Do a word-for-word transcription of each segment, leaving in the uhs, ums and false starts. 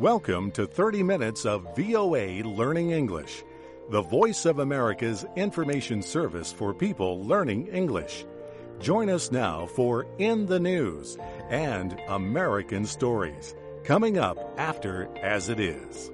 Welcome to thirty minutes of V O A Learning English, the voice of America's information service for people learning English. Join us now for In the News and American Stories, coming up after As It Is.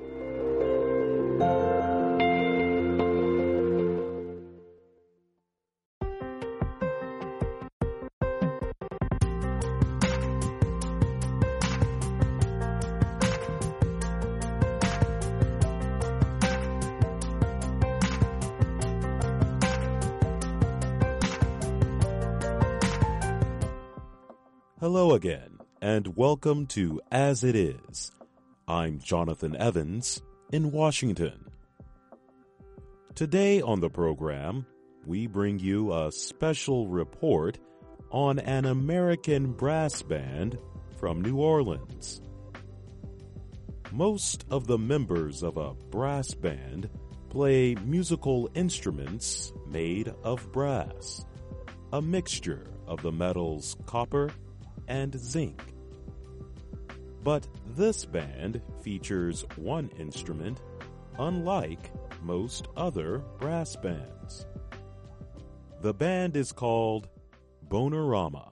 Hello again, and welcome to As It Is. I'm Jonathan Evans in Washington. Today on the program, we bring you a special report on an American brass band from New Orleans. Most of the members of a brass band play musical instruments made of brass, a mixture of the metals copper and zinc. But this band features one instrument unlike most other brass bands. The band is called Bonerama.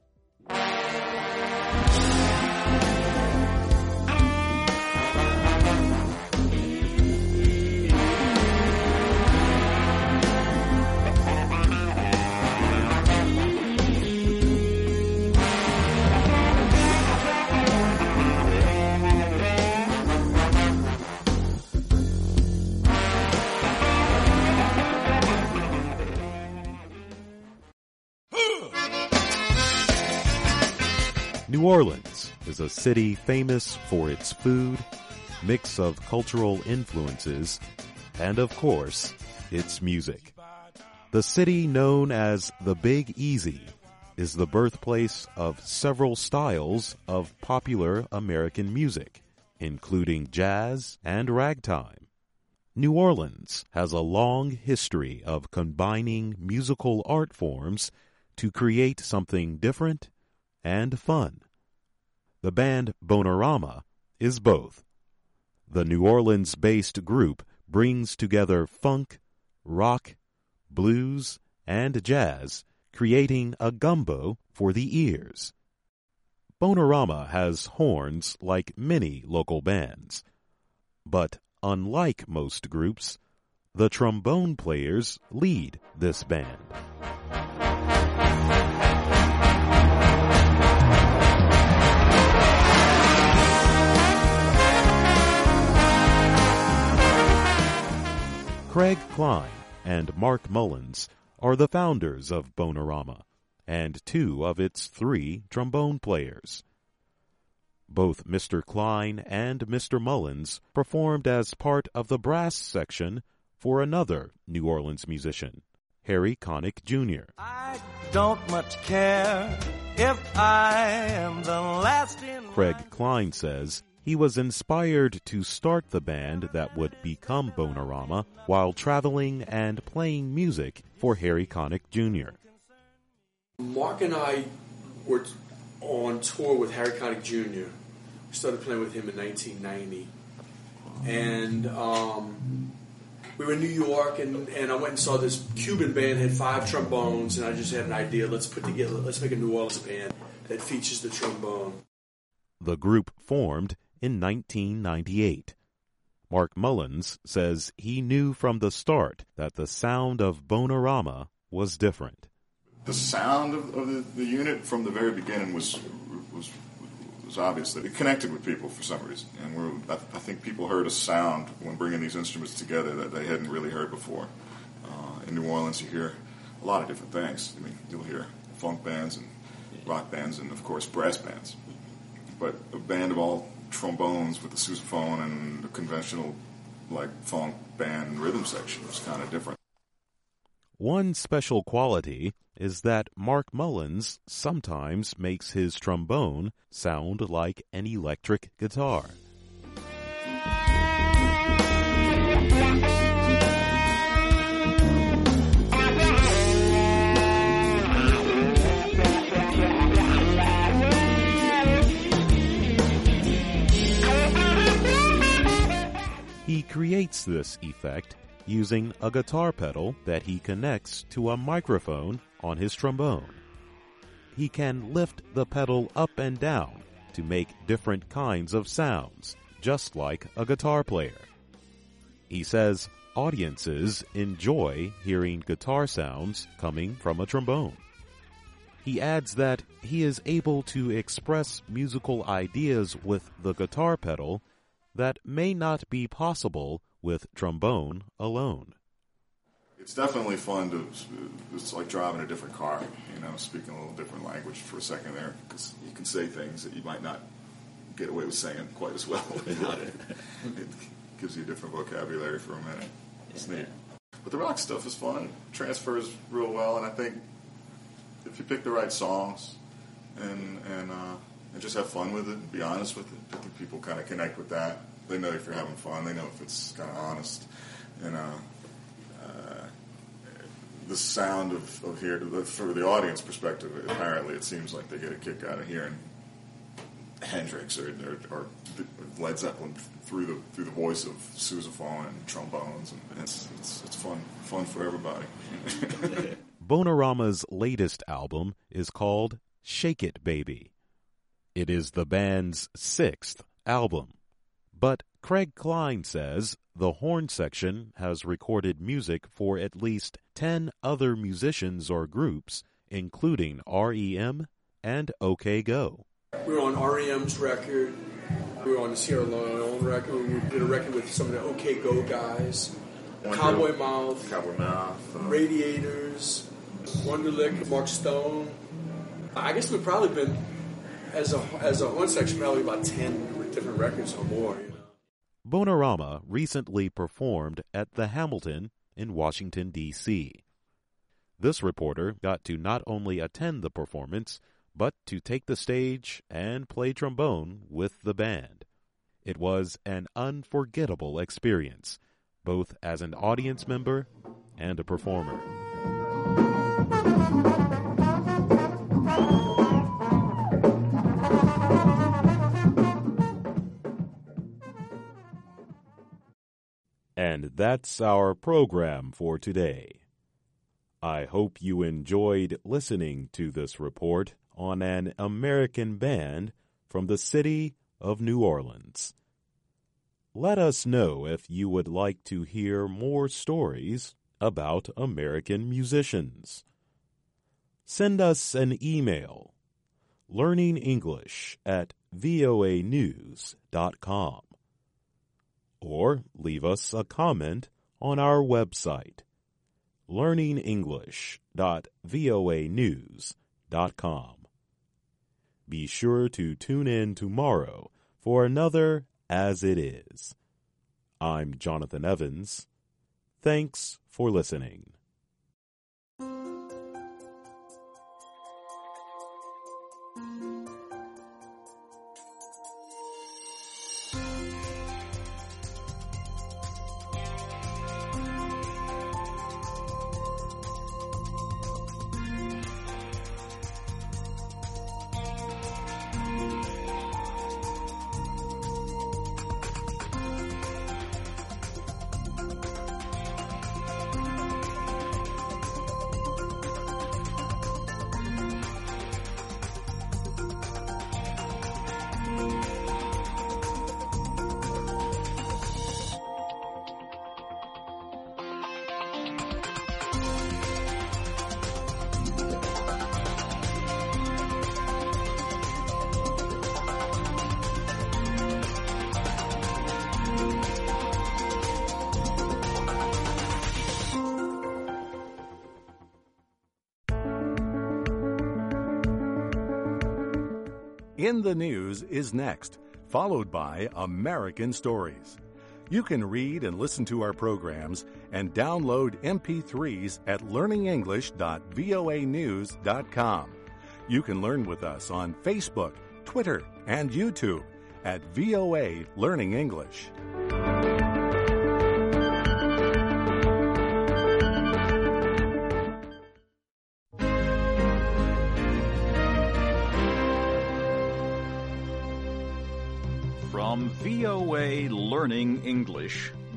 New Orleans is a city famous for its food, mix of cultural influences, and of course, its music. The city known as the Big Easy is the birthplace of several styles of popular American music, including jazz and ragtime. New Orleans has a long history of combining musical art forms to create something different and fun. The band Bonerama is both. The New Orleans-based group brings together funk, rock, blues, and jazz, creating a gumbo for the ears. Bonerama has horns like many local bands. But unlike most groups, the trombone players lead this band. Craig Klein and Mark Mullins are the founders of Bonerama and two of its three trombone players. Both Mister Klein and Mister Mullins performed as part of the brass section for another New Orleans musician, Harry Connick Junior I don't much care if I am the last in Craig Klein says he was inspired to start the band that would become Bonerama while traveling and playing music for Harry Connick Junior Mark and I were on tour with Harry Connick Junior We started playing with him in nineteen ninety. And um, we were in New York, and, and I went and saw this Cuban band, had five trombones, and I just had an idea. Let's put together, let's make a New Orleans band that features the trombone. The group formed in nineteen ninety-eight. Mark Mullins says he knew from the start that the sound of Bonerama was different. The sound of, of the, the unit from the very beginning was was was obvious that it connected with people for some reason, and we're, I, I think people heard a sound when bringing these instruments together that they hadn't really heard before. Uh, in New Orleans, you hear a lot of different things. I mean, you'll hear funk bands and rock bands, and of course, brass bands. But a band of all trombones with the sousaphone and the conventional, like, funk band rhythm section was kind of different. One special quality is that Mark Mullins sometimes makes his trombone sound like an electric guitar. creates this effect using a guitar pedal that he connects to a microphone on his trombone. He can lift the pedal up and down to make different kinds of sounds, just like a guitar player. He says audiences enjoy hearing guitar sounds coming from a trombone. He adds that he is able to express musical ideas with the guitar pedal that may not be possible with trombone alone. It's definitely fun to, it's like driving a different car, you know, speaking a little different language for a second there, because you can say things that you might not get away with saying quite as well without it. It gives you a different vocabulary for a minute. It's neat. But the rock stuff is fun, transfers real well, and I think if you pick the right songs and and uh, and just have fun with it and be honest with it, I think people kind of connect with that. They know if you're having fun. They know if it's kind of honest. And uh, uh, the sound of, of here, for the audience perspective, apparently it seems like they get a kick out of hearing Hendrix or, or, or Led Zeppelin through the through the voice of sousaphone and trombones, and it's it's, it's fun fun for everybody. Bonarama's latest album is called Shake It Baby. It is the band's sixth album. But Craig Klein says the horn section has recorded music for at least ten other musicians or groups, including R E M and OK Go. We were on R E M's record. We were on the Sierra Leone record. We did a record with some of the OK Go guys. Wonder, Cowboy Mouth. Cowboy Mouth. Uh, Radiators. Wonderlick. Mark Stone. I guess we've probably been, as a as a horn section, probably about ten different records or more. You know? Bonarama recently performed at the Hamilton in Washington, D C This reporter got to not only attend the performance, but to take the stage and play trombone with the band. It was an unforgettable experience, both as an audience member and a performer. And that's our program for today. I hope you enjoyed listening to this report on an American band from the city of New Orleans. Let us know if you would like to hear more stories about American musicians. Send us an email, learningenglish at voa news dot com, or leave us a comment on our website, learning english dot voa news dot com. Be sure to tune in tomorrow for another As It Is. I'm Jonathan Evans. Thanks for listening. In the News is next, followed by American Stories. You can read and listen to our programs and download M P threes at learning english dot voa news dot com. You can learn with us on Facebook, Twitter, and YouTube at V O A Learning English. From V O A Learning English,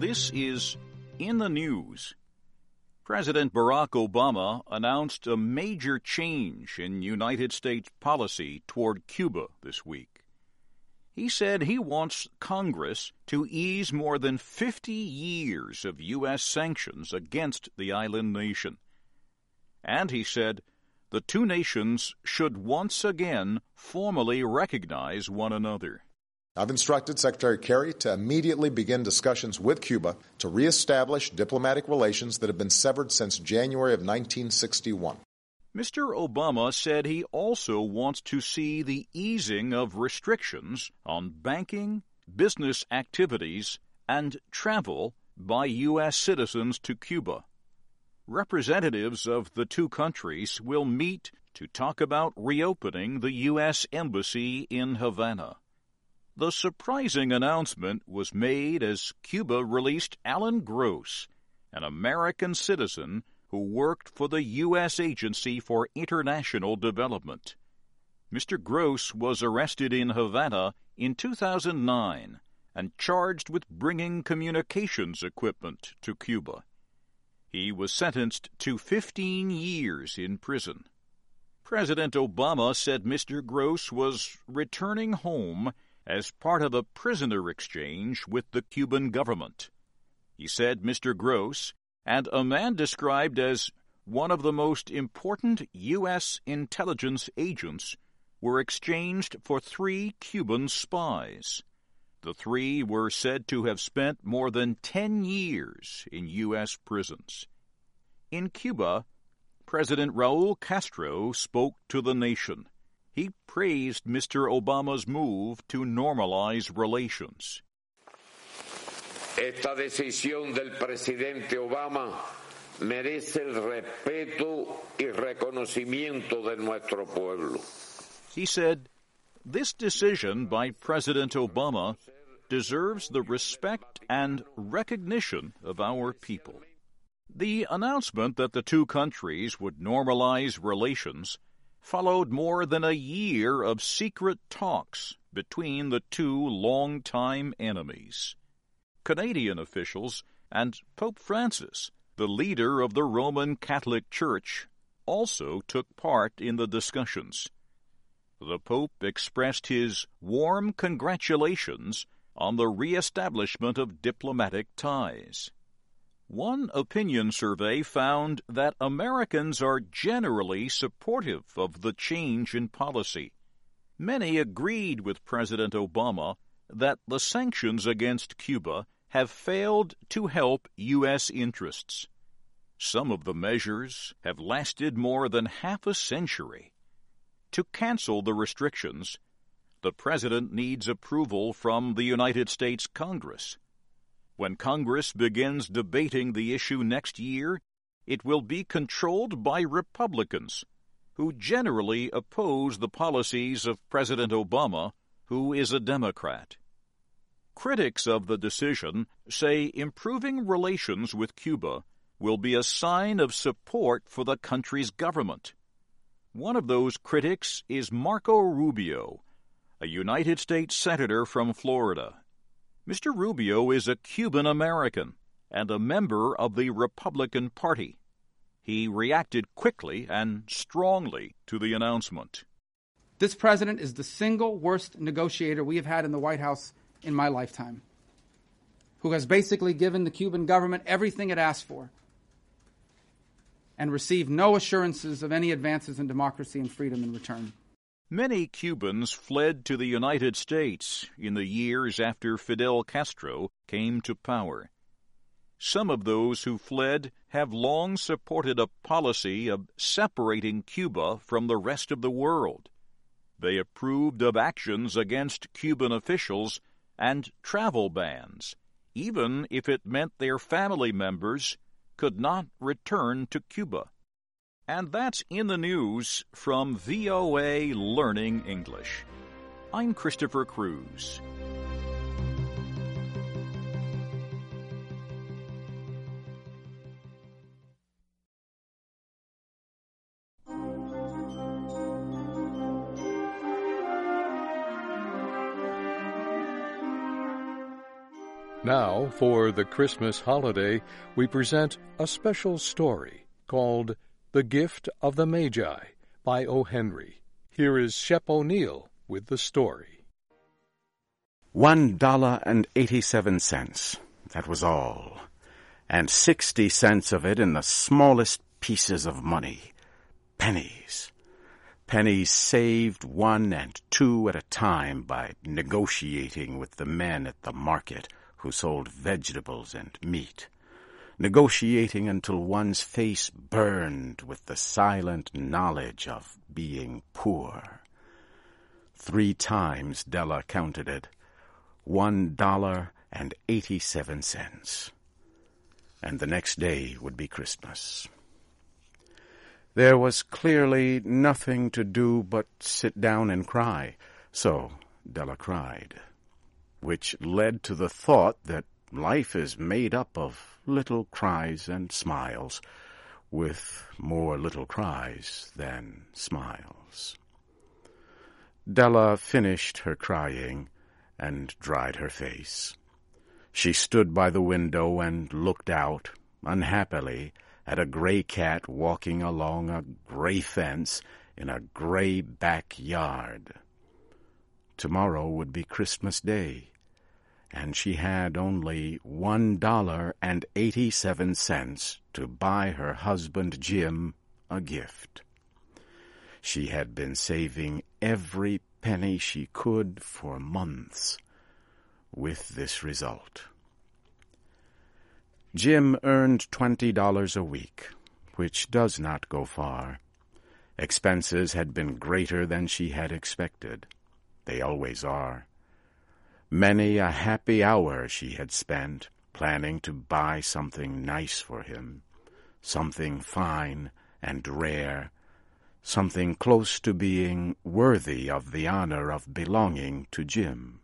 This is In the News. President Barack Obama announced a major change in United States policy toward Cuba this week. He said he wants Congress to ease more than fifty years of U S sanctions against the island nation. And he said the two nations should once again formally recognize one another. I've instructed Secretary Kerry to immediately begin discussions with Cuba to reestablish diplomatic relations that have been severed since January of nineteen sixty-one. Mister Obama said he also wants to see the easing of restrictions on banking, business activities, and travel by U S citizens to Cuba. Representatives of the two countries will meet to talk about reopening the U S Embassy in Havana. The surprising announcement was made as Cuba released Alan Gross, an American citizen who worked for the U S Agency for International Development. Mister Gross was arrested in Havana in two thousand nine and charged with bringing communications equipment to Cuba. He was sentenced to fifteen years in prison. President Obama said Mister Gross was returning home as part of a prisoner exchange with the Cuban government. He said Mister Gross and a man described as one of the most important U S intelligence agents were exchanged for three Cuban spies. The three were said to have spent more than ten years in U S prisons. In Cuba, President Raul Castro spoke to the nation. He praised Mister Obama's move to normalize relations. Esta decisión del presidente Obama merece el respeto y reconocimiento de nuestro pueblo. He said, "This decision by President Obama deserves the respect and recognition of our people." The announcement that the two countries would normalize relations followed more than a year of secret talks between the two longtime enemies. Canadian officials and Pope Francis, the leader of the Roman Catholic Church, also took part in the discussions. The Pope expressed his warm congratulations on the reestablishment of diplomatic ties. One opinion survey found that Americans are generally supportive of the change in policy. Many agreed with President Obama that the sanctions against Cuba have failed to help U S interests. Some of the measures have lasted more than half a century. To cancel the restrictions, the President needs approval from the United States Congress. When Congress begins debating the issue next year, it will be controlled by Republicans, who generally oppose the policies of President Obama, who is a Democrat. Critics of the decision say improving relations with Cuba will be a sign of support for the country's government. One of those critics is Marco Rubio, a United States Senator from Florida. Mister Rubio is a Cuban American and a member of the Republican Party. He reacted quickly and strongly to the announcement. This president is the single worst negotiator we have had in the White House in my lifetime, who has basically given the Cuban government everything it asked for and received no assurances of any advances in democracy and freedom in return. Many Cubans fled to the United States in the years after Fidel Castro came to power. Some of those who fled have long supported a policy of separating Cuba from the rest of the world. They approved of actions against Cuban officials and travel bans, even if it meant their family members could not return to Cuba. And that's In the News from V O A Learning English. I'm Christopher Cruz. Now, for the Christmas holiday, we present a special story called The Gift of the Magi by O. Henry. Here is Shep O'Neill with the story. One dollar and eighty-seven cents. That was all. And sixty cents of it in the smallest pieces of money. Pennies. Pennies saved one and two at a time by negotiating with the men at the market who sold vegetables and meat. Negotiating until one's face burned with the silent knowledge of being poor. Three times Della counted it. One dollar and eighty-seven cents. And the next day would be Christmas. There was clearly nothing to do but sit down and cry, so Della cried, which led to the thought that life is made up of little cries and smiles, with more little cries than smiles. Della finished her crying and dried her face. She stood by the window and looked out, unhappily, at a gray cat walking along a gray fence in a gray backyard. Tomorrow would be Christmas Day, and she had only one dollar and eighty-seven cents to buy her husband Jim a gift. She had been saving every penny she could for months, with this result. Jim earned twenty dollars a week, which does not go far. Expenses had been greater than she had expected. They always are. Many a happy hour she had spent planning to buy something nice for him, something fine and rare, something close to being worthy of the honor of belonging to Jim.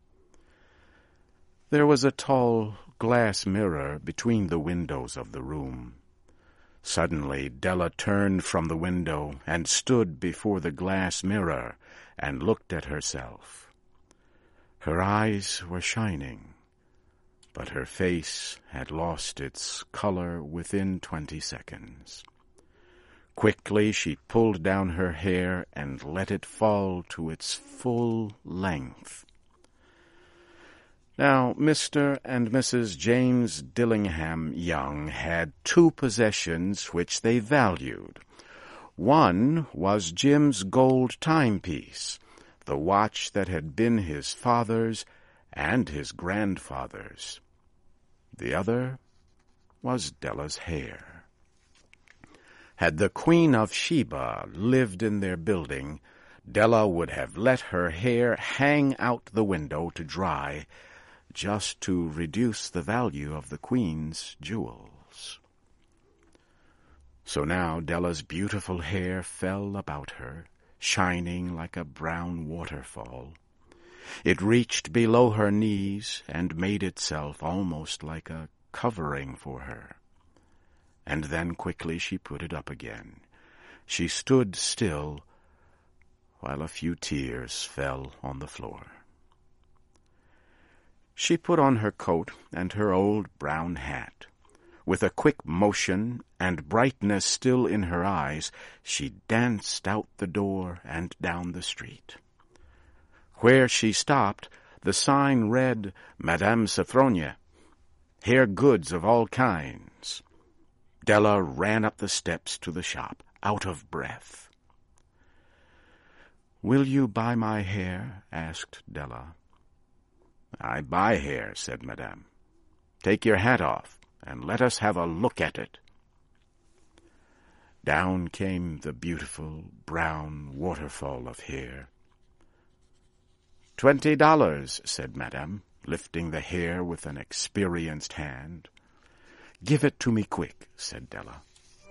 There was a tall glass mirror between the windows of the room. Suddenly Della turned from the window and stood before the glass mirror and looked at herself. Her eyes were shining, but her face had lost its color within twenty seconds. Quickly she pulled down her hair and let it fall to its full length. Now, Mister and Missus James Dillingham Young had two possessions which they valued. One was Jim's gold timepiece, the watch that had been his father's and his grandfather's. The other was Della's hair. Had the Queen of Sheba lived in their building, Della would have let her hair hang out the window to dry, just to reduce the value of the Queen's jewels. So now Della's beautiful hair fell about her, shining like a brown waterfall. It reached below her knees and made itself almost like a covering for her. And then quickly she put it up again. She stood still while a few tears fell on the floor. She put on her coat and her old brown hat. With a quick motion and brightness still in her eyes, she danced out the door and down the street. Where she stopped, the sign read, Madame Sophronia, hair goods of all kinds. Della ran up the steps to the shop, out of breath. "Will you buy my hair?" asked Della. "I buy hair," said Madame. "Take your hat off, and let us have a look at it." Down came the beautiful brown waterfall of hair. Twenty dollars, said Madame, lifting the hair with an experienced hand. "Give it to me quick," said Della.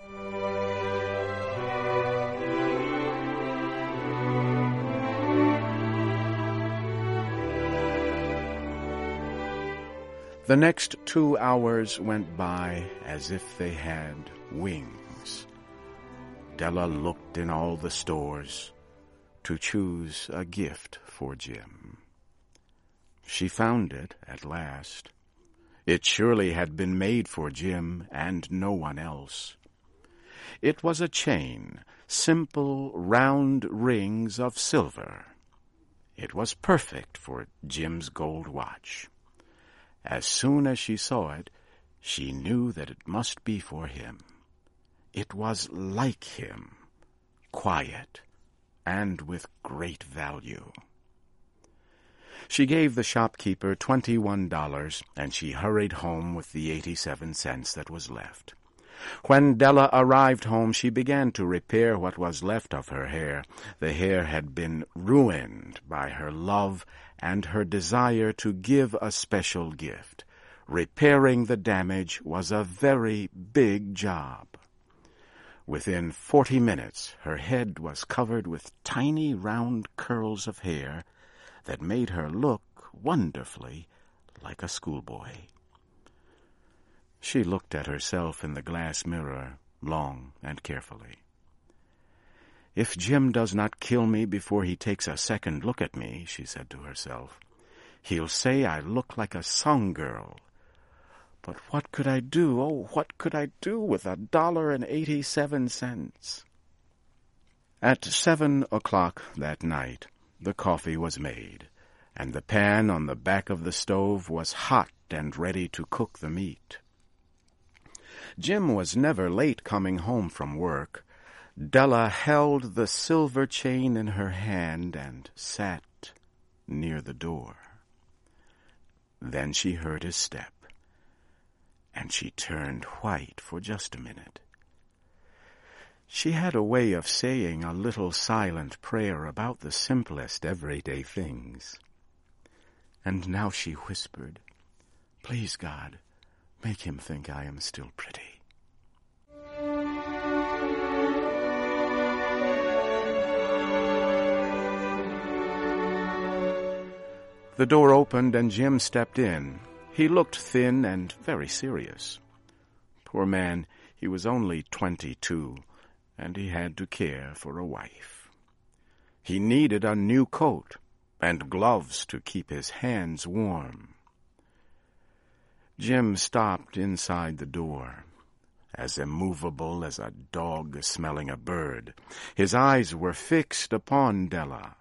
The next two hours went by as if they had wings. Della looked in all the stores to choose a gift for Jim. She found it at last, It surely had been made for Jim and no one else. It was a chain, simple round rings of silver. It was perfect for Jim's gold watch. As soon as she saw it, she knew that it must be for him. It was like him, quiet, and with great value. She gave the shopkeeper twenty-one dollars, and she hurried home with the eighty-seven cents that was left. When Della arrived home, she began to repair what was left of her hair. The hair had been ruined by her love and her desire to give a special gift. Repairing the damage was a very big job. Within forty minutes, her head was covered with tiny round curls of hair that made her look wonderfully like a schoolboy. She looked at herself in the glass mirror long and carefully. "If Jim does not kill me before he takes a second look at me," she said to herself, "he'll say I look like a song girl. But what could I do, oh, what could I do with a dollar and eighty-seven cents?" At seven o'clock that night, the coffee was made, and the pan on the back of the stove was hot and ready to cook the meat. Jim was never late coming home from work. Della held the silver chain in her hand and sat near the door. Then she heard his step, and she turned white for just a minute. She had a way of saying a little silent prayer about the simplest everyday things. And now she whispered, "Please, God, make him think I am still pretty." The door opened and Jim stepped in. He looked thin and very serious. Poor man, he was only twenty-two, and he had to care for a wife. He needed a new coat and gloves to keep his hands warm. Jim stopped inside the door, as immovable as a dog smelling a bird. His eyes were fixed upon Della.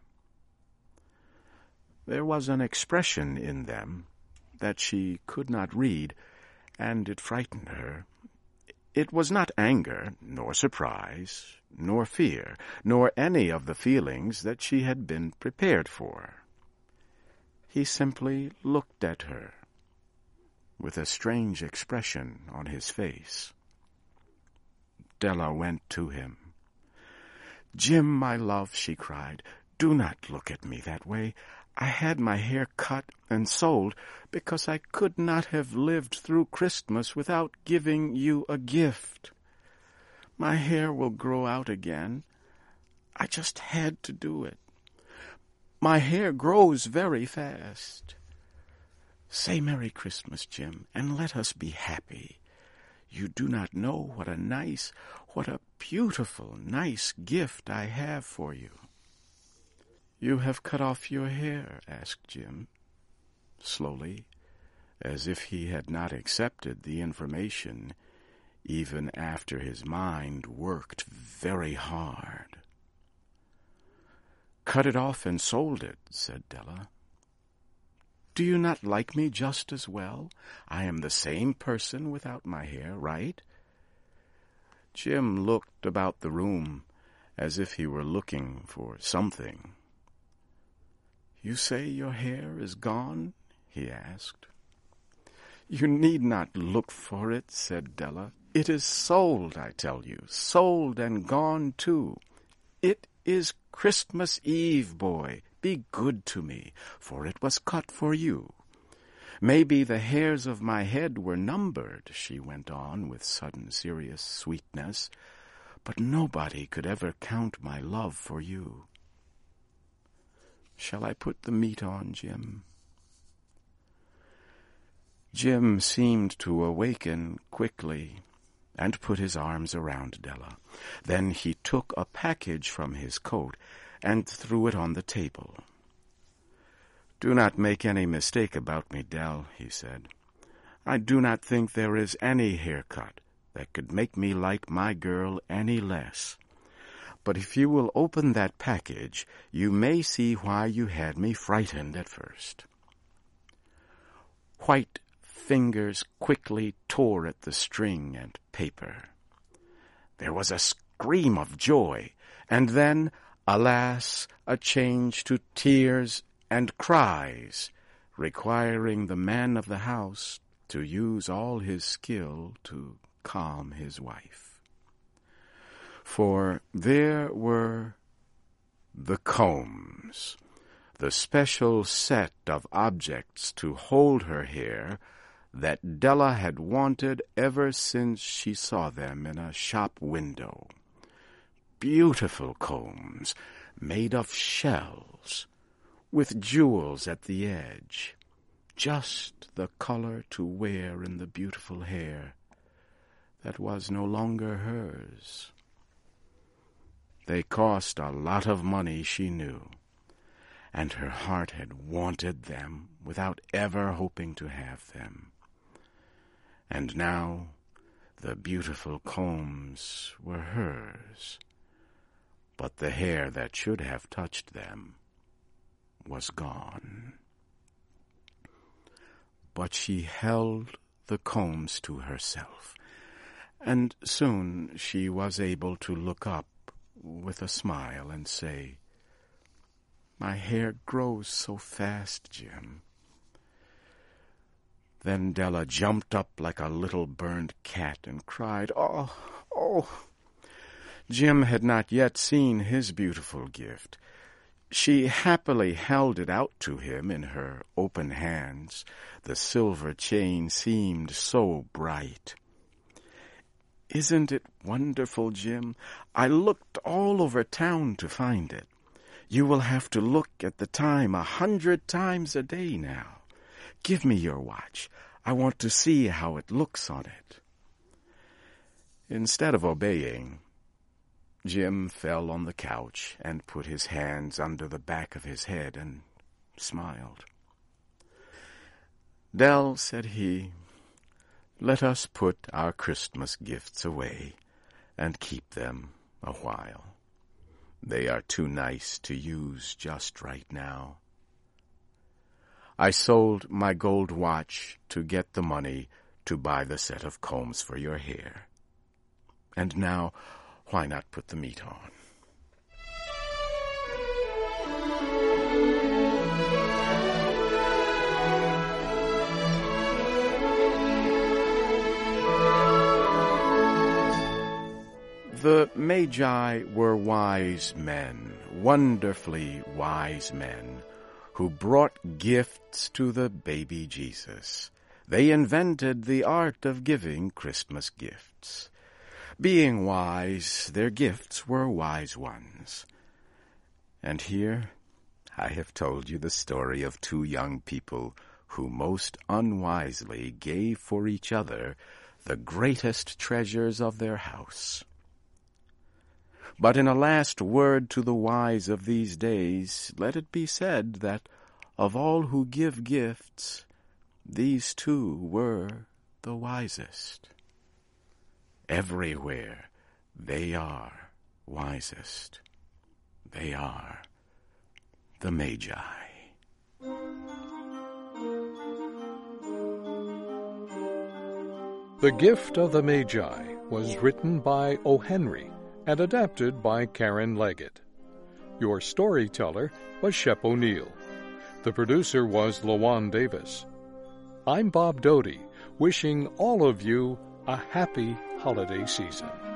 There was an expression in them that she could not read, and it frightened her. It was not anger, nor surprise, nor fear, nor any of the feelings that she had been prepared for. He simply looked at her, with a strange expression on his face. Della went to him. "Jim, my love," she cried, "do not look at me that way. I had my hair cut and sold because I could not have lived through Christmas without giving you a gift. My hair will grow out again. I just had to do it. My hair grows very fast. Say Merry Christmas, Jim, and let us be happy. You do not know what a nice, what a beautiful, nice gift I have for you." "You have cut off your hair?" asked Jim, slowly, as if he had not accepted the information, even after his mind worked very hard. "Cut it off and sold it," said Della. "Do you not like me just as well? I am the same person without my hair, right?" Jim looked about the room as if he were looking for something. "You say your hair is gone?" he asked. "You need not look for it," said Della. "It is sold, I tell you, sold and gone too. It is Christmas Eve, boy. Be good to me, for it was cut for you. Maybe the hairs of my head were numbered," she went on with sudden serious sweetness, "but nobody could ever count my love for you. Shall I put the meat on, Jim?" Jim seemed to awaken quickly and put his arms around Della. Then he took a package from his coat and threw it on the table. "Do not make any mistake about me, Dell," he said. I do not think there is any haircut that could make me like my girl any less. But if you will open that package, you may see why you had me frightened at first." White fingers quickly tore at the string and paper. There was a scream of joy, and then, alas, a change to tears and cries, requiring the man of the house to use all his skill to calm his wife. For there were the combs, the special set of objects to hold her hair that Della had wanted ever since she saw them in a shop window. Beautiful combs made of shells, with jewels at the edge, just the color to wear in the beautiful hair that was no longer hers. They cost a lot of money, she knew, and her heart had wanted them without ever hoping to have them. And now the beautiful combs were hers, but the hair that should have touched them was gone. But she held the combs to herself, and soon she was able to look up with a smile and say, "My hair grows so fast, Jim." Then Della jumped up like a little burned cat and cried, "Oh, oh!" Jim had not yet seen his beautiful gift. She happily held it out to him in her open hands. The silver chain seemed so bright. "Isn't it wonderful, Jim? I looked all over town to find it. You will have to look at the time a hundred times a day now. Give me your watch. I want to see how it looks on it." Instead of obeying, Jim fell on the couch and put his hands under the back of his head and smiled. "Dell," said he, "let us put our Christmas gifts away and keep them a while. They are too nice to use just right now. I sold my gold watch to get the money to buy the set of combs for your hair. And now, why not put the meat on?" The Magi were wise men, wonderfully wise men, who brought gifts to the baby Jesus. They invented the art of giving Christmas gifts. Being wise, their gifts were wise ones. And here I have told you the story of two young people who most unwisely gave for each other the greatest treasures of their house. But in a last word to the wise of these days, let it be said that of all who give gifts, these two were the wisest. Everywhere they are wisest. They are the Magi. The Gift of the Magi was written by O. Henry and adapted by Karen Leggett. Your storyteller was Shep O'Neill. The producer was Lawan Davis. I'm Bob Doty, wishing all of you a happy holiday season.